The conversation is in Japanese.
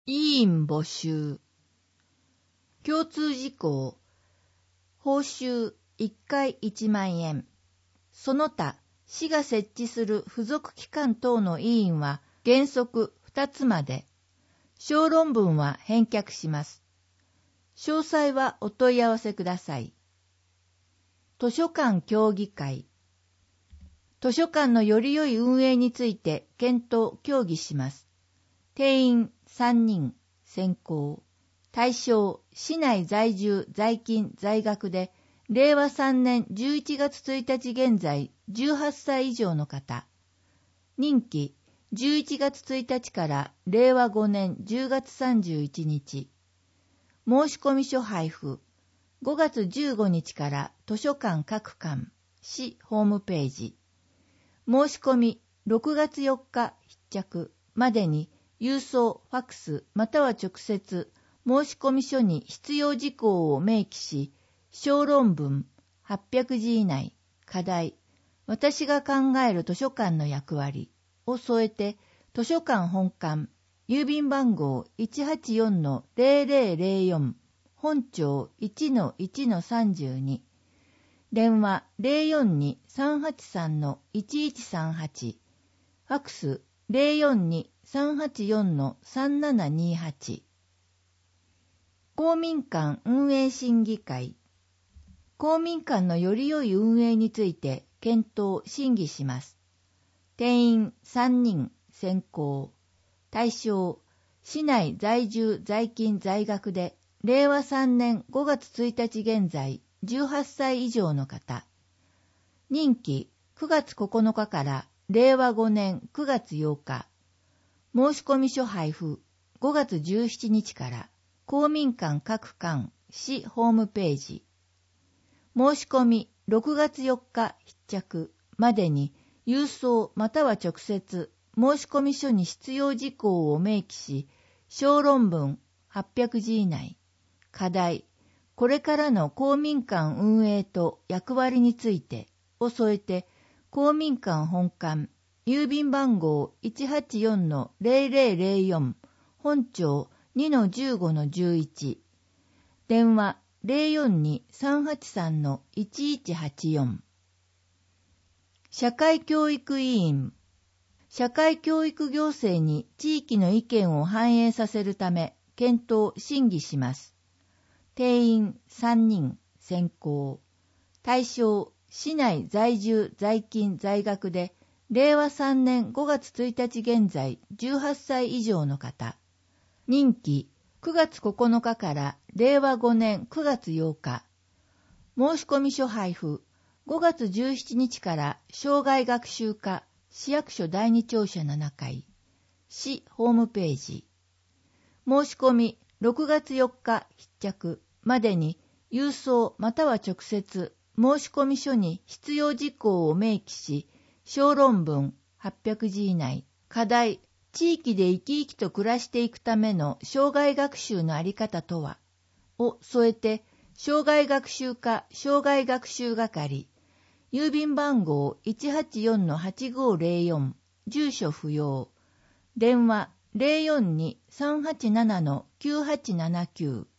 委員募集。共通事項。報酬1回1万円。その他、市が設置する付属機関等の委員は原則2つまで。小論文は返却します。詳細はお問い合わせください。図書館協議会。図書館のより良い運営について検討・協議します。定員3人、選考。対象、市内在住、在勤、在学で、令和3年11月1日現在、18歳以上の方。任期、11月1日から令和5年10月31日。申込書配布、5月15日から図書館各館、市ホームページ。申し込み、6月4日必着までに、郵送、ファックス、または直接、申込書に必要事項を明記し、小論文、800字以内、課題、私が考える図書館の役割を添えて、図書館本館、郵便番号 184-0004、本庁 1-1-32、電話 042-383-1138、ファックス 042-384-3728。公民館運営審議会。公民館のより良い運営について検討・審議します。定員3人、選考。対象、市内在住・在勤・在学で、令和3年5月1日現在、18歳以上の方。任期、9月9日から令和5年9月8日。申込書配布、5月17日から、公民館各館、市ホームページ。申し込み、6月4日必着までに、郵送または直接、申込書に必要事項を明記し、小論文800字以内、課題、これからの公民館運営と役割についてを添えて、公民館本館、郵便番号 184-0004、本庁 2-15-11、電話 042-383-1184。社会教育委員。社会教育行政に地域の意見を反映させるため、検討・審議します。定員3人、選考。対象、市内在住・在勤・在学で、令和3年5月1日現在、18歳以上の方。任期、9月9日から令和5年9月8日。申込書配布、5月17日から生涯学習課、市役所第二庁舎7階。市ホームページ。申し込み、6月4日必着までに、郵送または直接、申込書に必要事項を明記し、小論文800字以内、課題、地域で生き生きと暮らしていくための生涯学習のあり方とは、を添えて、生涯学習課生涯学習係、郵便番号 184-8504、住所不要、電話 042-387-9879、